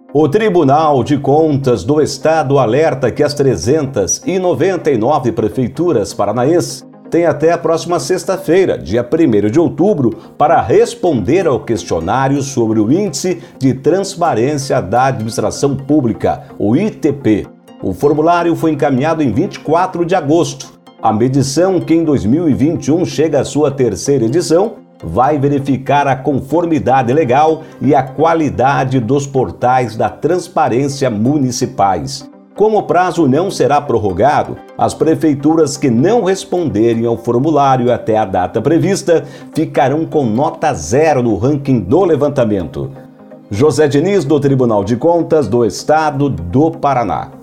O Tribunal de Contas do Estado alerta que as 399 prefeituras paranaenses têm até a próxima sexta-feira, dia 1º de outubro, para responder ao questionário sobre o Índice de Transparência da Administração Pública, o ITP. O formulário foi encaminhado em 24 de agosto. A medição, que em 2021 chega à sua 3ª edição, vai verificar a conformidade legal e a qualidade dos portais da transparência municipais. Como o prazo não será prorrogado, as prefeituras que não responderem ao formulário até a data prevista ficarão com nota 0 no ranking do levantamento. José Diniz, do Tribunal de Contas do Estado do Paraná.